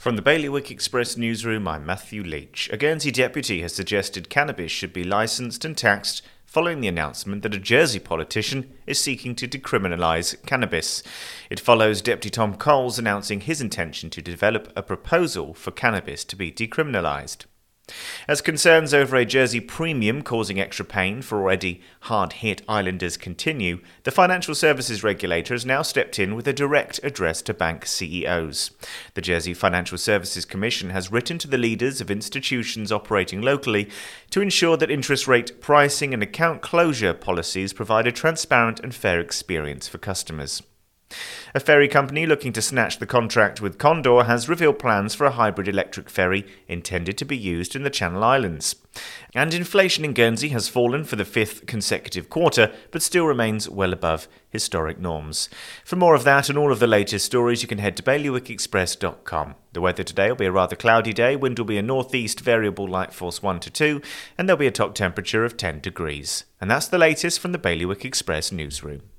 From the Bailiwick Express newsroom, I'm Matthew Leach. A Guernsey deputy has suggested cannabis should be licensed and taxed following the announcement that a Jersey politician is seeking to decriminalise cannabis. It follows Deputy Tom Coles announcing his intention to develop a proposal for cannabis to be decriminalised. As concerns over a Jersey premium causing extra pain for already hard-hit islanders continue, the financial services regulator has now stepped in with a direct address to bank CEOs. The Jersey Financial Services Commission has written to the leaders of institutions operating locally to ensure that interest rate pricing and account closure policies provide a transparent and fair experience for customers. A ferry company looking to snatch the contract with Condor has revealed plans for a hybrid electric ferry intended to be used in the Channel Islands. And inflation in Guernsey has fallen for the fifth consecutive quarter, but still remains well above historic norms. For more of that and all of the latest stories, you can head to bailiwickexpress.com. The weather today will be a rather cloudy day. Wind will be a northeast variable light force 1 to 2, and there'll be a top temperature of 10 degrees. And that's the latest from the Bailiwick Express newsroom.